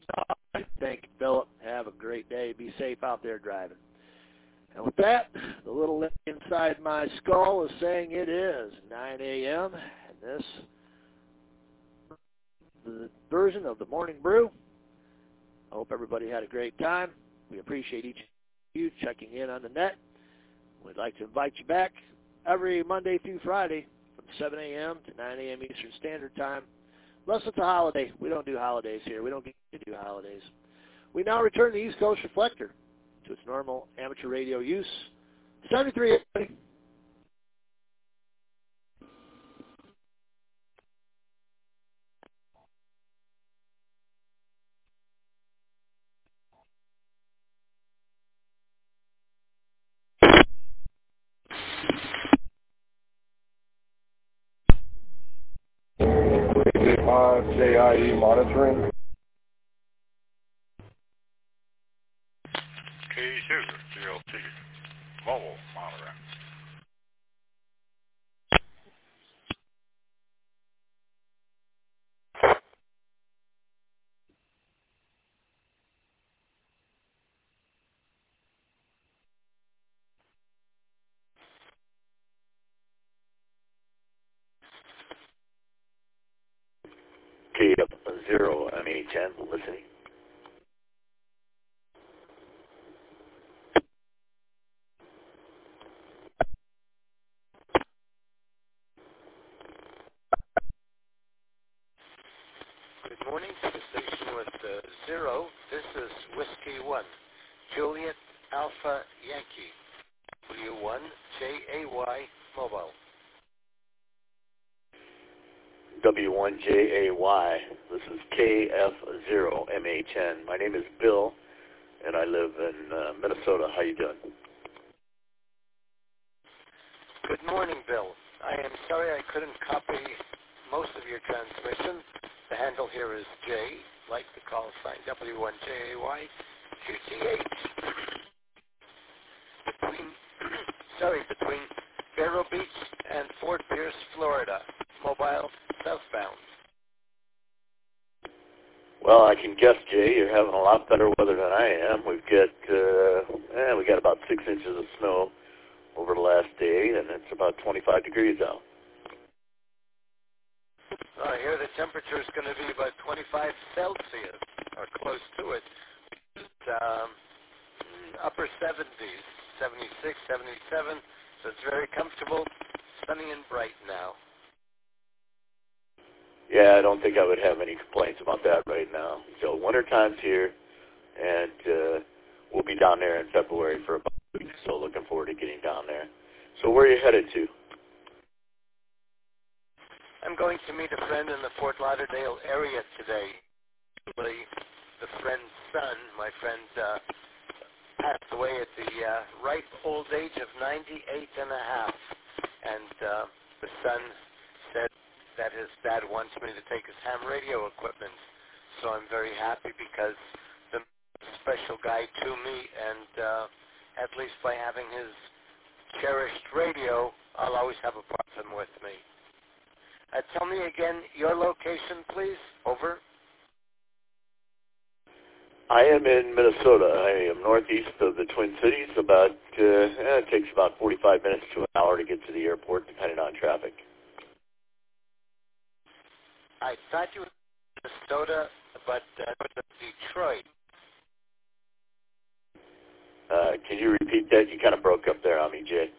Thank you, Philip. Have a great day. Be safe out there driving. And with that, the little link inside my skull is saying it is 9 a.m. And this the version of the Morning Brew. I hope everybody had a great time. We appreciate each of you checking in on the net. We'd like to invite you back every Monday through Friday from 7 a.m. to 9 a.m. Eastern Standard Time. Unless it's a holiday. We don't do holidays here. We don't get to do holidays. We now return the East Coast Reflector to its normal amateur radio use. 73, everybody. JIE monitoring. K0 mobile monitoring. K0 MA10 listening. Good morning to the station with 0. This is Whiskey 1, Juliet Alpha Yankee, W1 JAY mobile. W1JAY. This is KF0 MA10. My name is Bill, and I live in Minnesota. How you doing? Good morning, Bill. I am sorry I couldn't copy most of your transmission. The handle here is J, like the call sign W1JAY, QTH. Between Vero Beach and Fort Pierce, Florida. Mobile southbound. Well, I can guess, Jay, you're having a lot better weather than I am. We got about 6 inches of snow over the last day, and it's about 25 degrees out. I hear the temperature is going to be about 25 Celsius, or close to it. It's upper 70s, 76, 77, so it's very comfortable, sunny and bright now. Yeah, I don't think I would have any complaints about that right now. So wintertime's here, and we'll be down there in February for about a week, so looking forward to getting down there. So where are you headed to? I'm going to meet a friend in the Fort Lauderdale area today. The friend's son, my friend, passed away at the ripe old age of 98 and a half. And the son said that his dad wants me to take his ham radio equipment. So I'm very happy because the special guy to me, and at least by having his cherished radio, I'll always have a person with me. Tell me again your location, please. Over. I am in Minnesota. I am northeast of the Twin Cities. It takes about 45 minutes to an hour to get to the airport, depending on traffic. I thought you were in Minnesota, but Detroit. Can you repeat that? You kind of broke up there on me, Jay.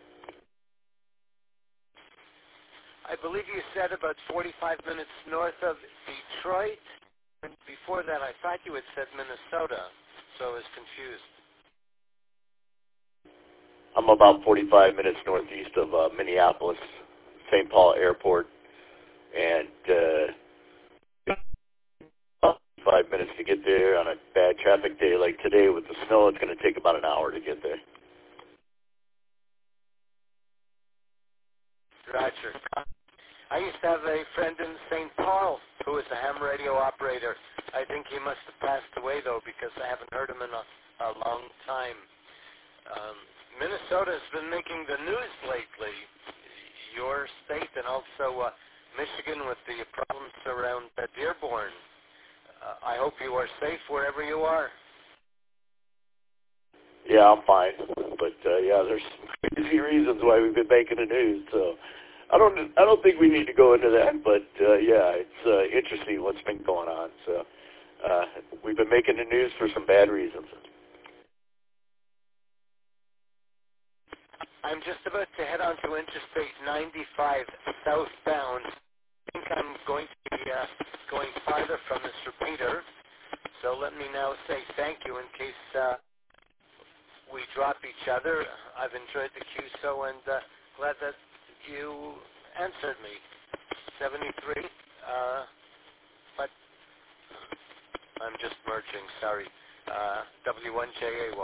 I believe you said about 45 minutes north of Detroit. Before that, I thought you had said Minnesota, so I was confused. I'm about 45 minutes northeast of Minneapolis, St. Paul Airport, and 5 minutes to get there. On a bad traffic day like today with the snow, it's going to take about an hour to get there. Roger. I used to have a friend in St. Paul who was a ham radio operator. I think he must have passed away, though, because I haven't heard him in a long time. Minnesota's been making the news lately. Your state and also Michigan with the problems around Dearborn. I hope you are safe wherever you are. Yeah, I'm fine. But yeah, there's some crazy reasons why we've been making the news. So I don't think we need to go into that. But yeah, it's interesting what's been going on. So we've been making the news for some bad reasons. I'm just about to head onto Interstate 95 southbound. I think I'm going to be going farther from this repeater. So let me now say thank you in case we drop each other. I've enjoyed the QSO and glad that you answered me. 73, but I'm just merging, sorry. W1JAY.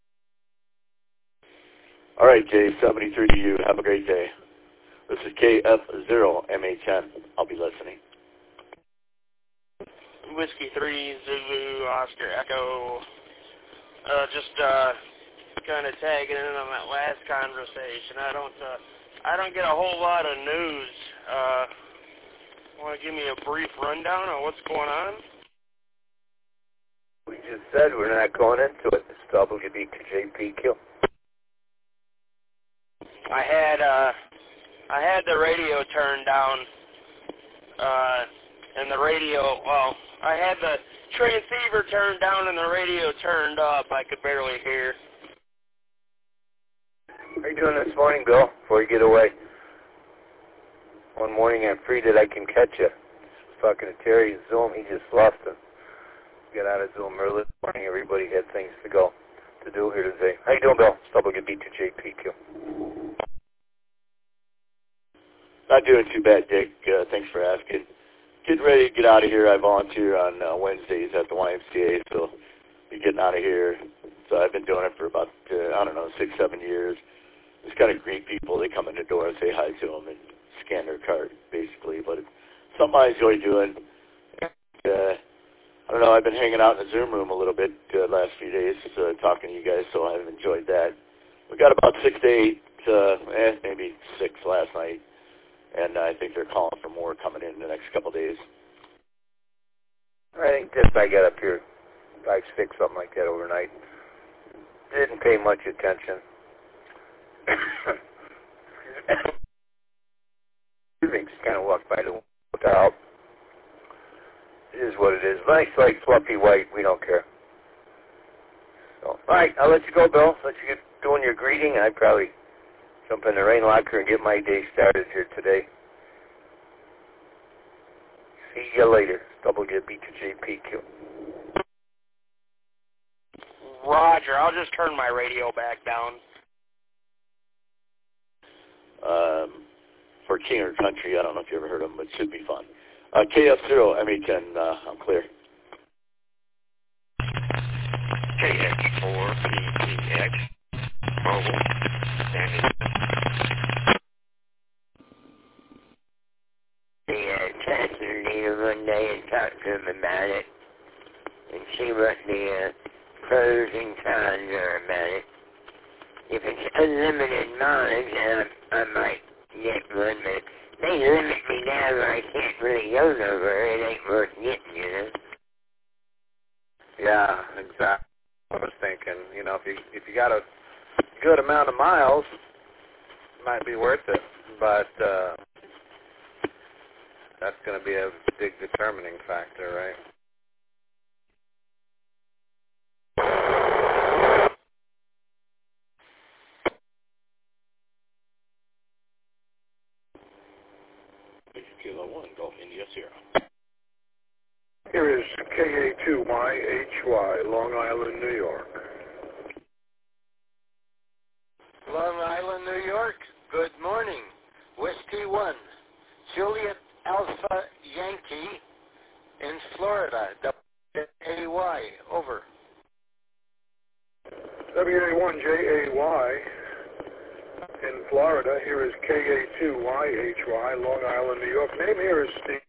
All right, Jay, 73 to you. Have a great day. This is KF0MHN. I'll be listening. Whiskey 3 Zulu Oscar Echo. Just kind of tagging in on that last conversation. I don't get a whole lot of news. Want to give me a brief rundown on what's going on? We just said we're not going into it. It's WB2JPQ. I had the radio turned down, and the radio, well, I had the transceiver turned down and the radio turned up. I could barely hear. How are you doing this morning, Bill, before you get away? One morning I'm free that I can catch you. I was talking to Terry in Zoom. He just lost him. Got out of Zoom early this morning. Everybody had things to do here today. How you doing, Bill? WB2JPQ. Not doing too bad, Dick. Thanks for asking. Getting ready to get out of here. I volunteer on Wednesdays at the YMCA, so be getting out of here. So I've been doing it for about, 6-7 years. Just kind of greet people. They come in the door and say hi to them and scan their card, basically. But it's something I enjoy doing. I don't know, I've been hanging out in the Zoom room a little bit last few days, talking to you guys, so I've enjoyed that. We got about 6 to 8, maybe 6 last night. And I think they're calling for more coming in the next couple of days. I think just I got up here 5, 6, something like that overnight. Didn't pay much attention. Just kind of walked by the window. It is what it is. Nice, light, fluffy white. We don't care. So, all right, I'll let you go, Bill. Let you get doing your greeting. I'd probably jump in the rain locker and get my day started here today. See you later. WB2JPQ. Roger. I'll just turn my radio back down. For King or Country, I don't know if you ever heard of them, but it should be fun. KF0MHN, I'm clear. KX4PTX, mobile, standing. Chancellor Needle one day and talked to him about it and see what the pros and cons are about it. If it's unlimited mileage, I might get one, but they limit me now where I can't really go nowhere. It ain't worth getting, you know. Yeah, exactly. I was thinking, if you got a good amount of miles, it might be worth it. But that's going to be a big determining factor, right? Kilo 1, Golf India Sierra. Here is KA2YHY, Long Island, New York. Long Island, New York. Good morning. Whiskey 1, Juliet Alpha Yankee in Florida. WAY, over. WA1JAY in Florida. Here is KA2YHY, Long Island, New York. Name here is Steve.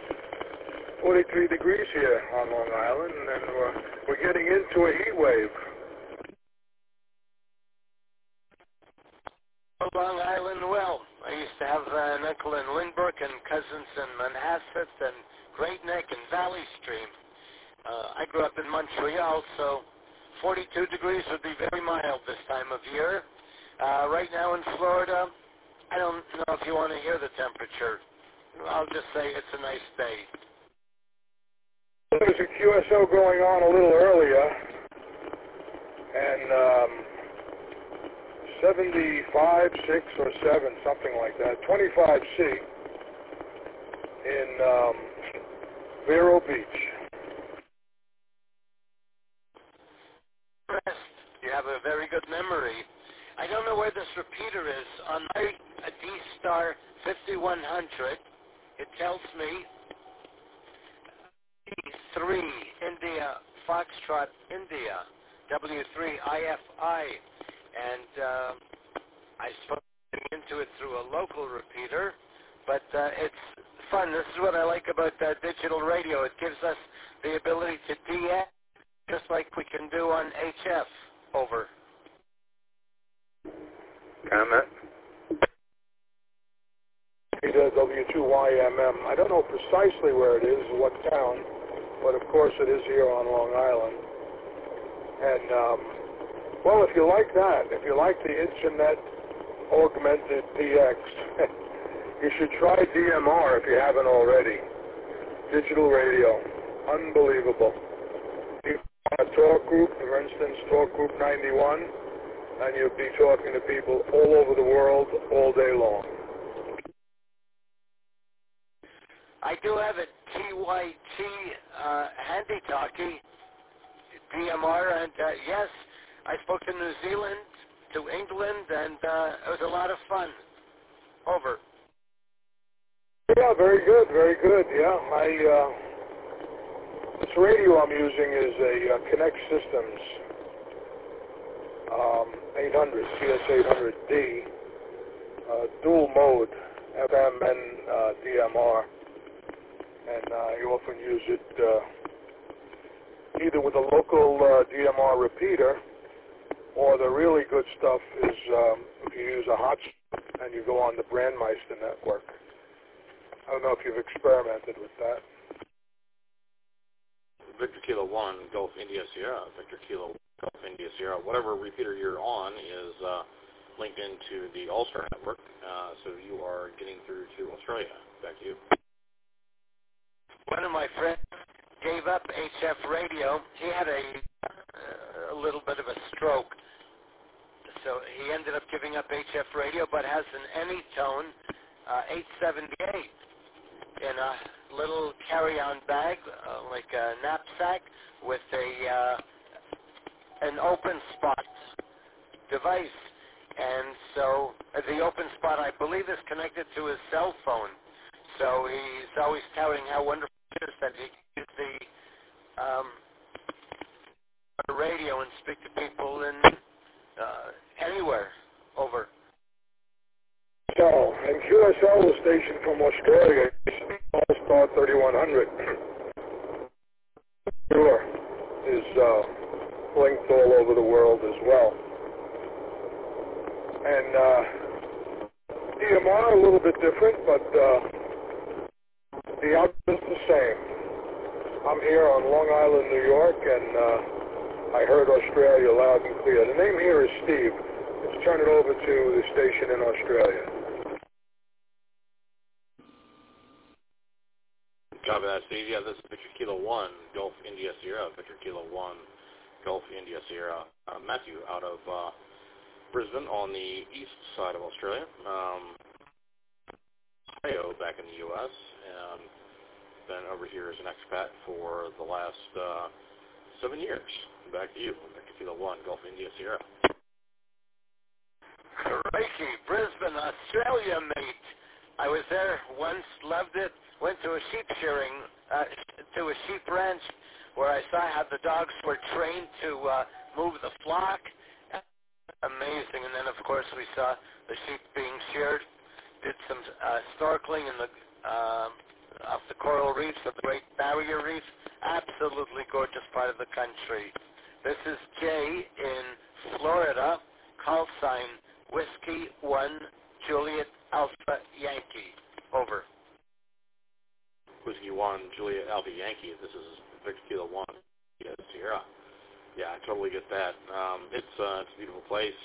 43 degrees here on Long Island, and we're getting into a heat wave. Long Island, well, I used to have an uncle in Lynbrook and cousins in Manhasset and Great Neck and Valley Stream. I grew up in Montreal, so 42 degrees would be very mild this time of year. Right now in Florida, I don't know if you want to hear the temperature. I'll just say it's a nice day. There's a QSO going on a little earlier, and 75, 6, or 7, something like that, 25C in Vero Beach. You have a very good memory. I don't know where this repeater is. On my D-Star 5100, it tells me D3 India Foxtrot India W3 IFI, and I spoke into it through a local repeater, but it's fun. This is what I like about digital radio. It gives us the ability to DX just like we can do on HF. Over. Comment? W2YMM. I don't know precisely where it is, what town, but of course it is here on Long Island. And, well, if you like that, if you like the Internet augmented DX, you should try DMR if you haven't already. Digital radio. Unbelievable. A talk group, for instance, Talk Group 91, and you'll be talking to people all over the world all day long. I do have a TYT handy-talkie, DMR, and yes, I spoke to New Zealand, to England, and it was a lot of fun. Over. Yeah, very good, very good. Yeah, this radio I'm using is a Connect Systems 800, CS800D, dual mode, FM and DMR. And you often use it either with a local DMR repeater, or the really good stuff is if you use a hotspot and you go on the Brandmeister network. I don't know if you've experimented with that. Victor Kilo 1, Gulf India Sierra, Victor Kilo Gulf India Sierra. Whatever repeater you're on is linked into the All-Star network, so you are getting through to Australia. Back to you. One of my friends gave up HF radio. He had a little bit of a stroke, so he ended up giving up HF radio, but has an Anytone 878 in a little carry-on bag, like a knapsack, with an open spot device. And so the open spot, I believe, is connected to his cell phone. So he's always touting how wonderful it is that he can use the radio and speak to people in anywhere. Over. So, and QSL was stationed from Australia, All-Star 3100. Sure, is linked all over the world as well. And DMR a little bit different, but the output is the same. I'm here on Long Island, New York, and I heard Australia loud and clear. The name here is Steve. Let's turn it over to the station in Australia. Copy that, Steve. Yeah, this is Victor Kilo 1, Gulf India Sierra. Victor Kilo 1, Gulf India Sierra. Matthew out of Brisbane on the east side of Australia. Ohio back in the U.S. and been over here as an expat for the last 7 years. Back to you, Victor Kilo 1, Gulf India Sierra. Crikey, Brisbane, Australia, mate. I was there once, loved it. Went to a sheep shearing, to a sheep ranch, where I saw how the dogs were trained to move the flock. Amazing. And then, of course, we saw the sheep being sheared. Did some snorkeling in the off the coral reefs of the Great Barrier Reef. Absolutely gorgeous part of the country. This is Jay in Florida. Call sign Whiskey 1 Juliet Alpha Yankee. Over. Whiskey 1 Juliet Alpha Yankee. This is Victor Kilo 1, Sierra. Yeah, I totally get that. It's a beautiful place.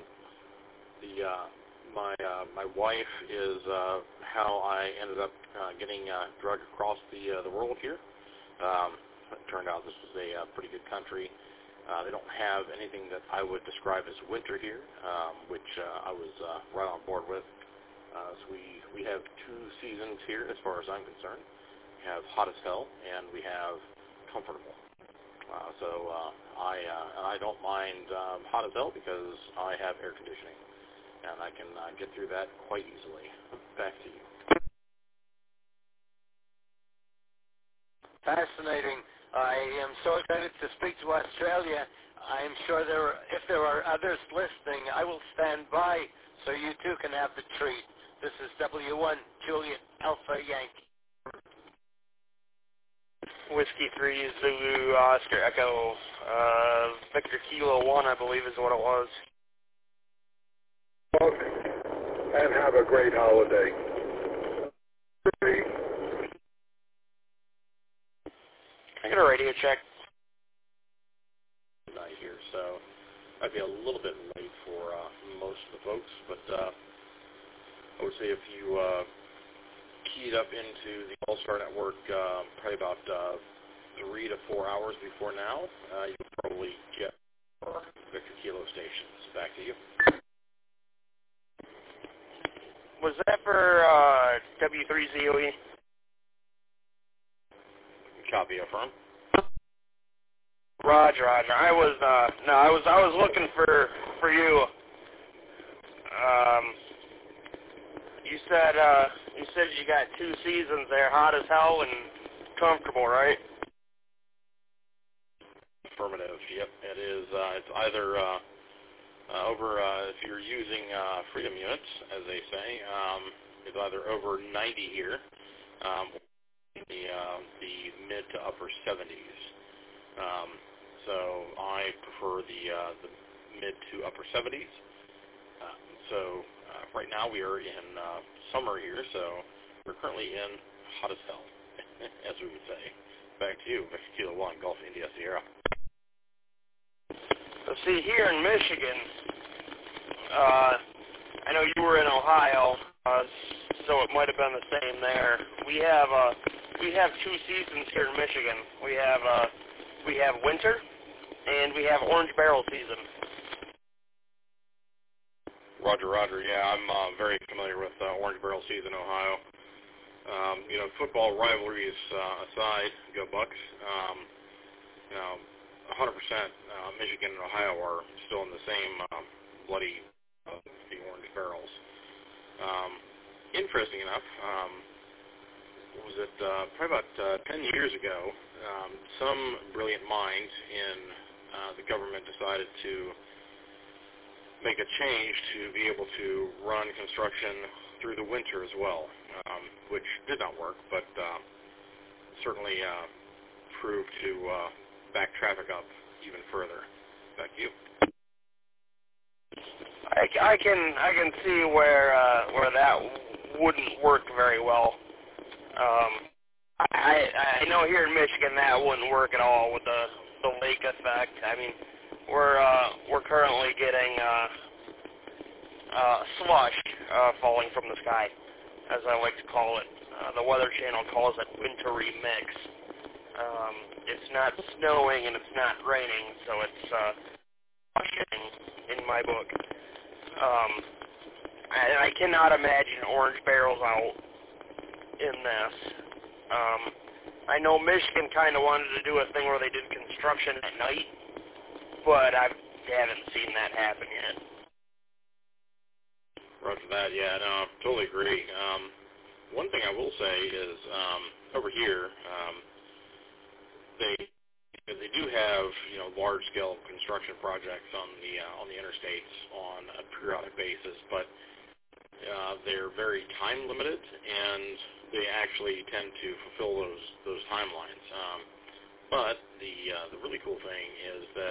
My wife is how I ended up getting drugged across the world here. It turned out this was a pretty good country. They don't have anything that I would describe as winter here, which I was right on board with. So we have 2 seasons here as far as I'm concerned. We have hot as hell, and we have comfortable. I don't mind hot as hell because I have air conditioning, and I can get through that quite easily. Back to you. Fascinating. I am so excited to speak to Australia. I'm sure if there are others listening, I will stand by so you too can have the treat. This is W1 Juliet Alpha Yankee. Whiskey 3 Zulu Oscar Echo Victor Kilo 1, I believe is what it was. And have a great holiday. I got a radio check. Night here, so I'd be a little bit late for most of the folks, but I would say if you keyed up into the All-Star Network probably about 3 to 4 hours before now, you would probably get Victor Kilo stations. Back to you. Was that for W3ZOE? Copy, affirm. Roger. I was looking for you. You said you got 2 seasons there, hot as hell and comfortable, right? Affirmative. Yep, it is. It's either over if you're using Freedom units, as they say. It's either over 90 here, the mid to upper 70s. So I prefer the mid to upper 70s. Right now we are in summer here, so we're currently in hot as hell, as we would say. Back to you, Victor Kilo 1, Golf India Sierra. So see, here in Michigan, I know you were in Ohio, so it might have been the same there. We have 2 seasons here in Michigan. We have winter, and we have orange barrel season. Roger. Yeah, I'm very familiar with orange barrel season in Ohio. Football rivalries aside, go Bucks. 100%. Michigan and Ohio are still in the same bloody the orange barrels. Interesting enough, was it probably about 10 years ago, some brilliant mind in the government decided to make a change to be able to run construction through the winter as well, which did not work, but certainly proved to back traffic up even further. Back to you. I can see where that wouldn't work very well. I know here in Michigan that wouldn't work at all with the lake effect. I mean, we're currently getting slush falling from the sky, as I like to call it. The Weather Channel calls it wintry mix. It's not snowing and it's not raining, so it's slushing in my book. I cannot imagine orange barrels out in this. I know Michigan kind of wanted to do a thing where they did construction at night, but I haven't seen that happen yet. Roger that. Yeah, no, I totally agree. One thing I will say is over here, they do have large scale construction projects on the interstates on a periodic basis, but they're very time limited, and they actually tend to fulfill those timelines. But the really cool thing is that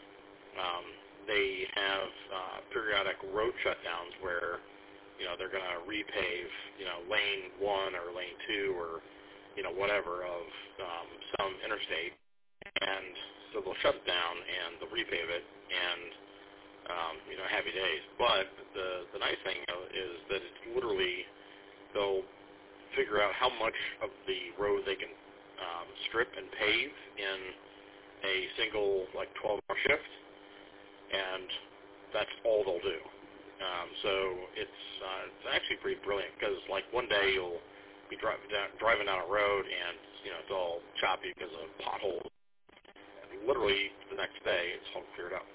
they have periodic road shutdowns where they're going to repave lane 1 or lane 2 or whatever of some interstate, and they'll shut it down and they'll repave it, and happy days. But the nice thing is that it's literally, they'll figure out how much of the road they can strip and pave in a single 12-hour shift, and that's all they'll do. So it's actually pretty brilliant, because one day you'll be driving down a road and it's all choppy because of potholes. And literally the next day it's all cleared up.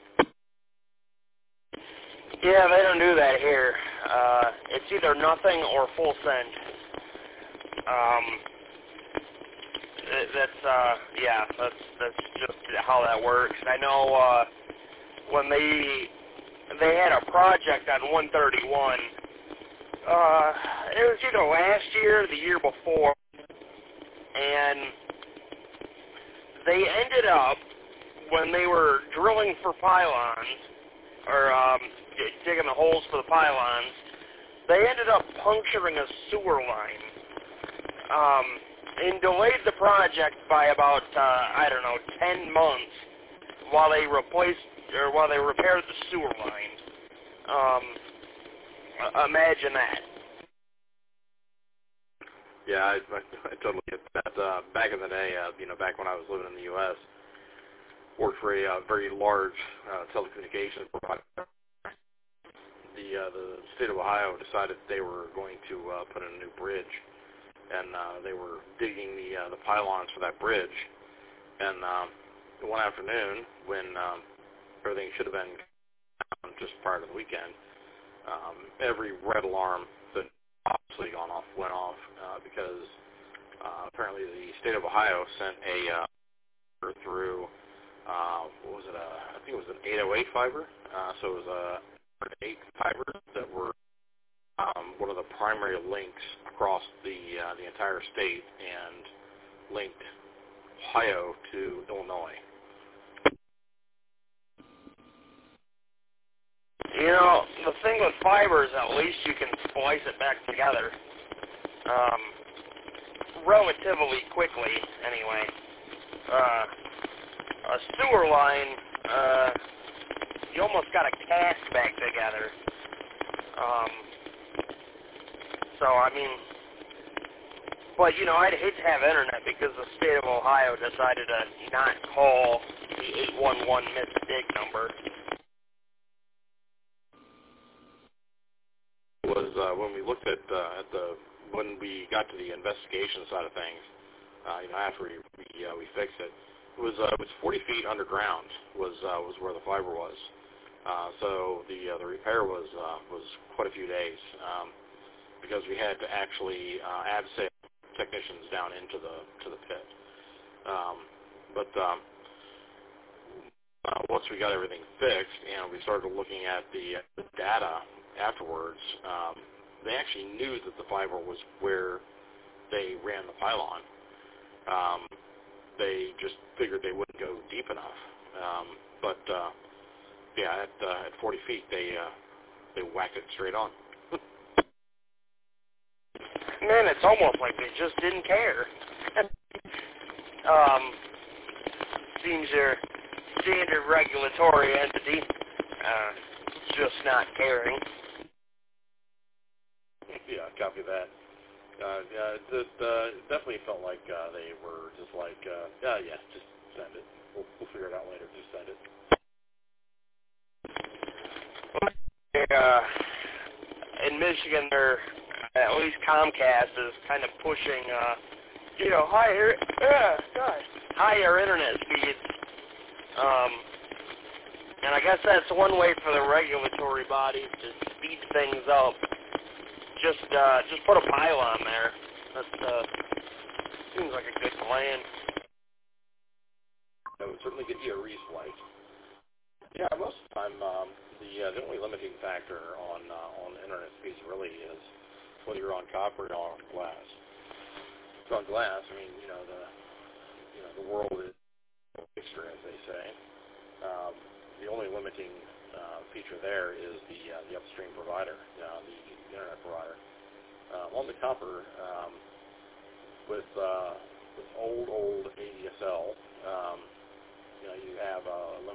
Yeah, they don't do that here. It's either nothing or full send. That's just how that works. I know when they had a project on 131. It was either last year or the year before, and they ended up, when they were drilling for pylons, or digging the holes for the pylons, they ended up puncturing a sewer line, and delayed the project by about 10 months while they repaired the sewer line. Imagine that. Yeah, I totally get that. Back in the day, back when I was living in the U.S., worked for a very large telecommunications provider. The state of Ohio decided they were going to put in a new bridge, and they were digging the pylons for that bridge. And one afternoon, when everything should have been just prior to the weekend, every red alarm that obviously went off because apparently the state of Ohio sent a through what was it? I think it was an 808 fiber. So it was a 8 fibers that were one of the primary links across the entire state and linked Ohio to Illinois. The thing with fiber is at least you can splice it back together relatively quickly, anyway. A sewer line, you almost got to cast back together. But, I'd hate to have internet because the state of Ohio decided to not call the 811 missed-dig number. Was when we looked at when we got to the investigation side of things, after we fixed it, it was 40 feet underground was where the fiber was. So the repair was quite a few days because we had to actually add technicians down into the pit. But once we got everything fixed and we started looking at the data afterwards, they actually knew that the fiber was where they ran the pylon. They just figured they wouldn't go deep enough. At 40 feet, they whacked it straight on. Man, it's almost like they just didn't care. Seems your standard regulatory entity just not caring. Yeah, copy that. It definitely felt like they were just like, just send it. We'll figure it out later. Just send it. In Michigan, at least Comcast is kind of pushing, higher internet speeds. And I guess that's one way for the regulatory bodies to speed things up. Just put a pylon there. That seems like a good plan. That would certainly get you a resplice. Yeah, most of the time, the only limiting factor on internet speeds really is whether you're on copper or on glass. If it's on glass, the world is fixture, as they say. The only limiting feature there is the upstream provider, the internet provider. On the copper, with old ADSL, you have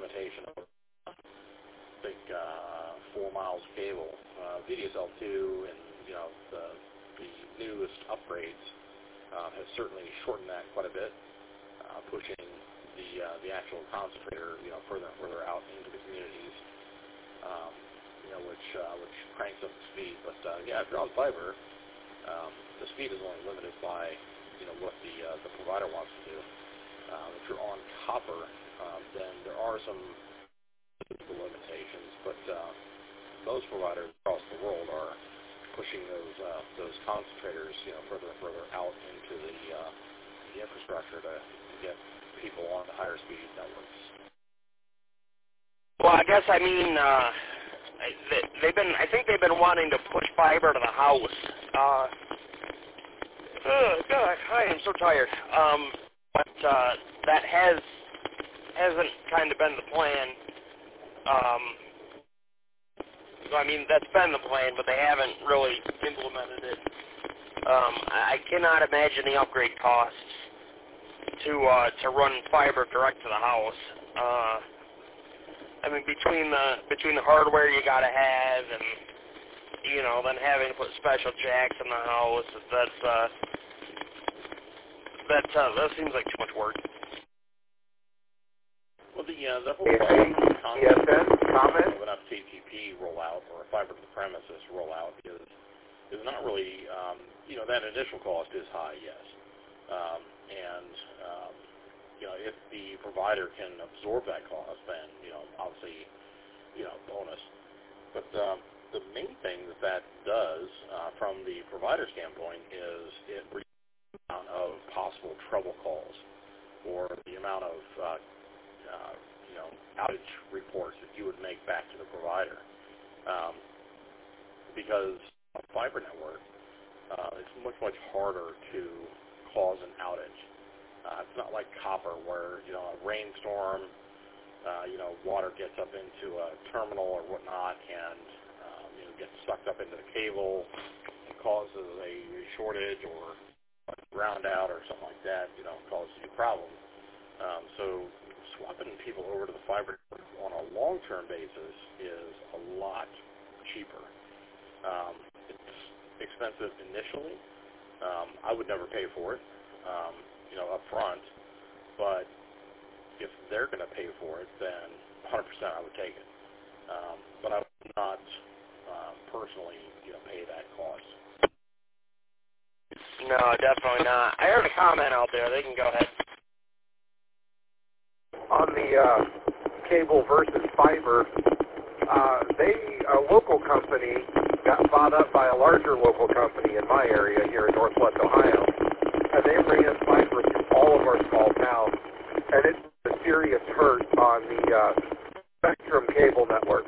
limitation of I think 4 miles of cable. VDSL2 and the newest upgrades have certainly shortened that quite a bit, pushing the actual concentrator further and further out into the communities, which cranks up the speed. But if you're on fiber, the speed is only limited by what the provider wants to do. If you're on copper, then there are some limitations, but those providers across the world are pushing those concentrators further and further out into the infrastructure to get people on the higher speed networks. Well, I guess I think they've been wanting to push fiber to the house. God, I am so tired. But that hasn't kind of been the plan. That's been the plan, but they haven't really implemented it. I cannot imagine the upgrade costs to run fiber direct to the house. Between the hardware you gotta have and then having to put special jacks in the house, that seems like too much work. Well, the whole concept comment of an FTTP rollout or a fiber to the premises rollout is not really that initial cost is high, yes, if the provider can absorb that cost, then obviously bonus. But the main thing that does from the provider standpoint is it reduces the amount of possible trouble calls or the amount of outage reports that you would make back to the provider. Because a fiber network, it's much harder to cause an outage. It's not like copper where, a rainstorm, water gets up into a terminal or whatnot and, gets sucked up into the cable and causes a shortage or a ground out or something like that, causes you problems. So swapping people over to the fiber on a long-term basis is a lot cheaper. It's expensive initially. I would never pay for it, up front, but if they're going to pay for it, then 100% I would take it. But I would not personally, pay that cost. No, definitely not. I heard a comment out there. They can go ahead. On the cable versus fiber, a local company got bought up by a larger local company in my area here in Northwest Ohio, and they ran fiber through all of our small towns, and it's a serious hurt on the Spectrum cable network.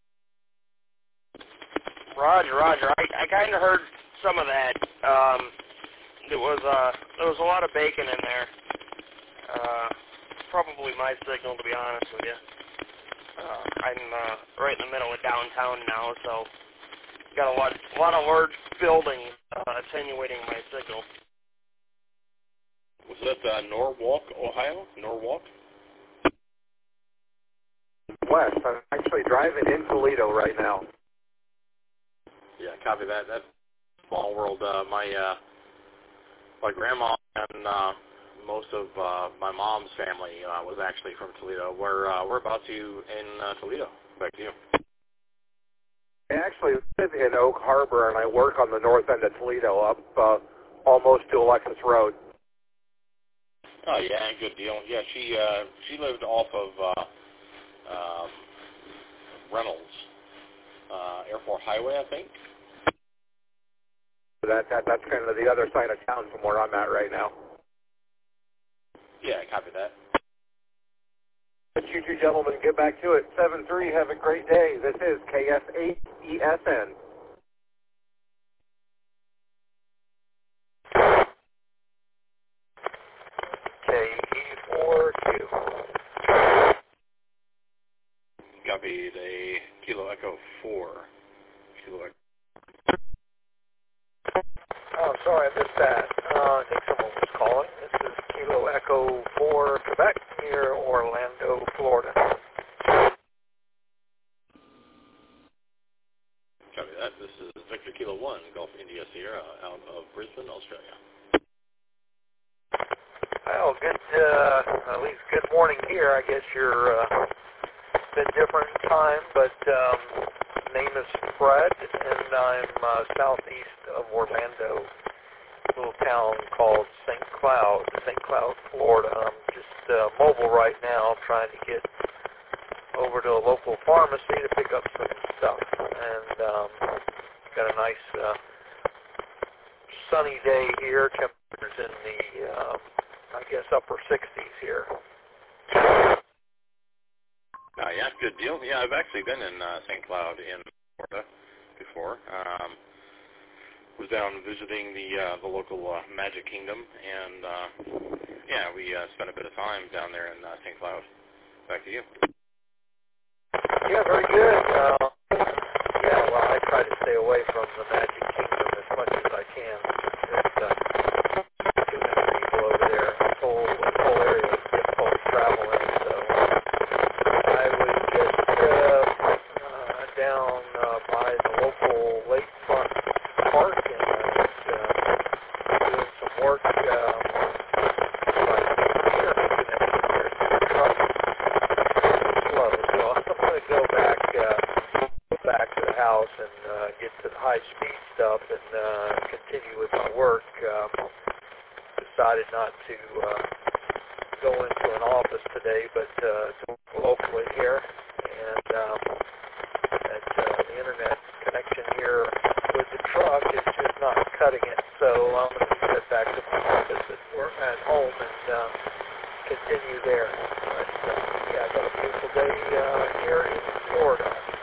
Roger. I kind of heard some of that. There was a lot of bacon in there. Probably my signal, to be honest with you. I'm right in the middle of downtown now, so got a lot of large buildings attenuating my signal. Was that Norwalk, Ohio? Norwalk? West. I'm actually driving in Toledo right now. Yeah, copy that. That's small world. My grandma and most of my mom's family was actually from Toledo. We're about to in Toledo. Back to you. I actually live in Oak Harbor, and I work on the north end of Toledo, up almost to Alexis Road. Oh yeah, good deal. Yeah, she lived off of Reynolds Airport Highway, I think. That's kind of the other side of town from where I'm at right now. Yeah, copy that. But you two gentlemen, get back to it. 7-3, have a great day. This is KS8ESN. KE42. Copy the Kilo Echo 4. Kilo Echo. Oh, sorry, I missed that. I think someone was calling. This is Kilo Echo 4, Quebec, near Orlando, Florida. India Sierra out of Brisbane, Australia. Well, at least good morning here. I guess you're a bit different time, but name is Fred, and I'm southeast of Orlando, a little town called St. Cloud, Florida. I'm just mobile right now, trying to get over to a local pharmacy to pick up some stuff, and got a nice sunny day here. Temperatures in the I guess upper 60s here. Yeah, good deal. Yeah, I've actually been in St. Cloud in Florida before. Was down visiting the local Magic Kingdom, and yeah, we spent a bit of time down there in St. Cloud. Back to you. Yeah, very good. Yeah, well, I try to stay away from the Magic Kingdom as much as I can. There's too many people over there. This whole area is difficult to travel in, so I was just down by the local lakefront park, and I was doing some work by the internet connection here to the truck. Slow, so I'm going to go back to the house and get to the high-speed stuff and continue with my work. Decided not to go into an office today, but locally here, and the internet connection here with the truck is just not cutting it, so I'm going to head back to my office at home and continue there. But yeah, I got a beautiful day here in Florida.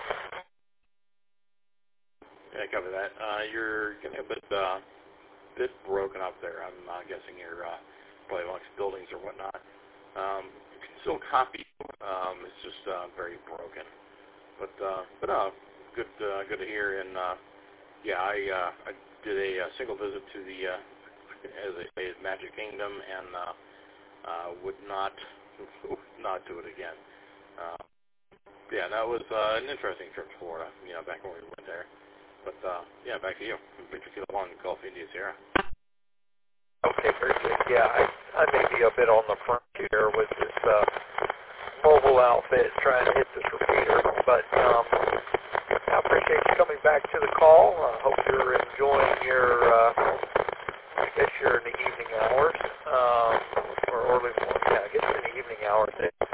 Yeah, I cover that. You're getting a bit broken up there. I'm guessing you're probably amongst buildings or whatnot. You can still copy. It's just very broken. But good to hear. And yeah, I did a single visit to the as they say, Magic Kingdom, and would not do it again. Yeah, that was an interesting trip to Florida. Back when we went there. But yeah, back to you. Victor Kilo 1, Gulf India Sierra. Okay, very good. Yeah, I may be a bit on the frontier with this mobile outfit trying to hit this repeater, but I appreciate you coming back to the call. I hope you're enjoying your, I guess you're in the evening hours, or early morning. Yeah, I guess you're in the evening hours.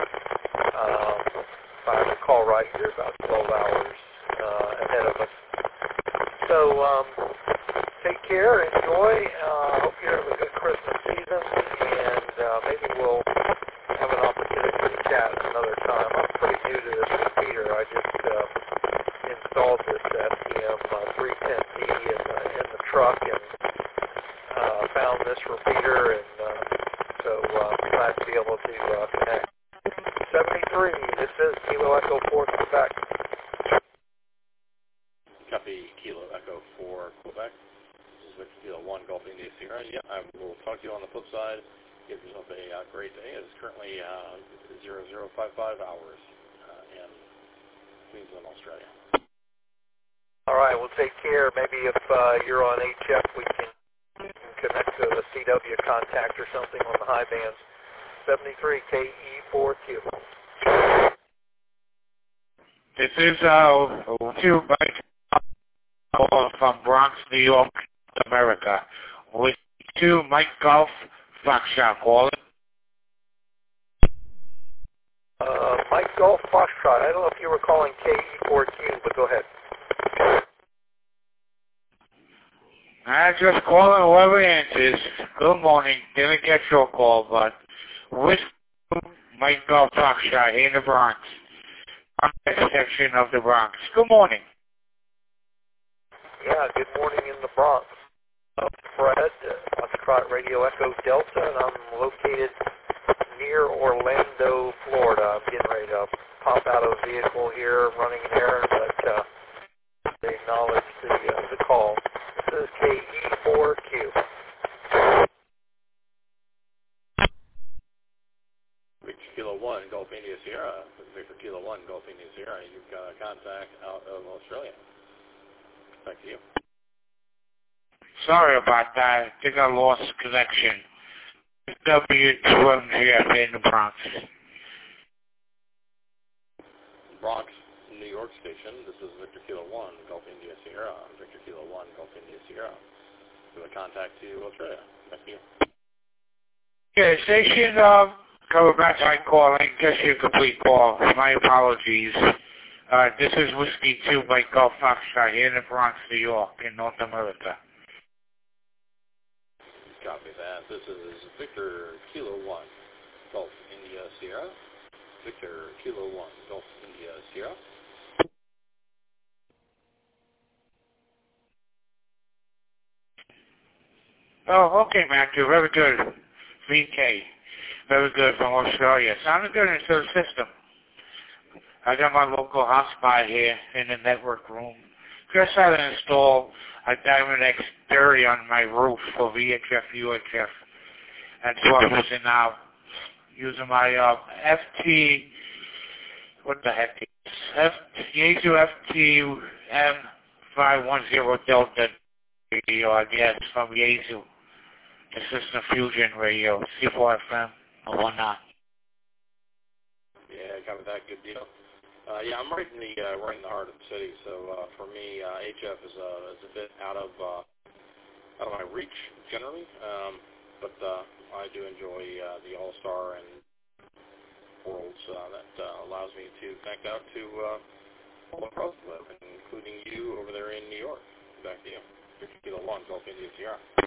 If I recall right, you're about 12 hours ahead of us. So take care, enjoy. Hope you have a good Christmas season, and maybe we'll have an opportunity to chat another time. I'm pretty new to this repeater. I just installed this STM 310D in the truck and found this repeater, and so glad to be able to connect. 73, this is Kilo Echo 4 Quebec. Copy, Kilo Echo 4 Quebec. This is Victor Kilo 1 Gulf India Sierra. Yeah, I will talk to you on the flip side. Give yourself a great day. It's currently 0055 hours in Queensland, Australia. All right, well, take care. Maybe if you're on HF, we can connect to the CW contact or something on the high bands. 73 KE4Q. This is Q from Bronx, New York, America. With two Mike Golf Foxtrot calling. Mike Golf Foxtrot. I don't know if you were calling KE4Q, but go ahead. I just calling whoever answers. Good morning. Didn't get your call, but with Mike Golf Foxtrot in the Bronx. Section of the Bronx. Good morning. Yeah, good morning in the Bronx. I'm Fred, Foxtrot Radio Echo Delta, and I'm located near Orlando, Florida. I'm getting ready to pop out of the vehicle here, running an errand, but they acknowledge the call. This is KE4Q. Victor Kilo 1 Gulf India Sierra. Victor Kilo 1 Gulf India Sierra. You've got a contact out of Australia. Back to you. Sorry about that. I think I lost connection. W2MGF in the Bronx. Bronx, New York station. This is Victor Kilo 1, Gulf India Sierra. Victor Kilo 1, Gulf India Sierra. With a contact to Australia. Back to you. Yeah, station, cover back by calling, just your complete call. My apologies. This is Whiskey 2 by Gulf Foxtrot here in the Bronx, New York, in North America. Copy that. This is Victor Kilo 1, Gulf India Sierra. Victor Kilo 1, Gulf India Sierra. Oh, okay, Matthew. Very good. VK. Very good from Australia. Sounded good into the system. I got my local hotspot here in the network room. Just had to install a Diamond X30 on my roof for VHF, UHF. That's what I'm using now. Using my FT, what the heck is Yaesu FT M510 Delta radio, I guess, from Yaesu. The System Fusion radio, C4FM or whatnot. Yeah, copy that. Good deal. Yeah, I'm right in the heart of the city, so for me, HF is a bit out of my reach generally, but I do enjoy the All-Star and worlds that allows me to connect out to all across the web, including you over there in New York. Back to you. 50 Kilo 1, Gulf India Sierra.